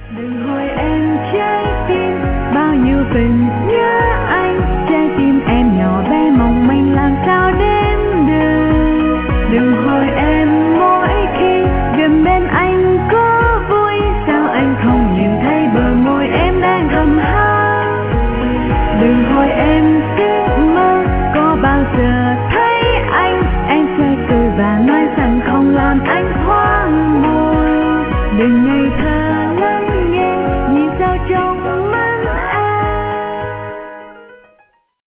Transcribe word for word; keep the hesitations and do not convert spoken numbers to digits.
đừng hỏi em trái tim bao nhiêu tình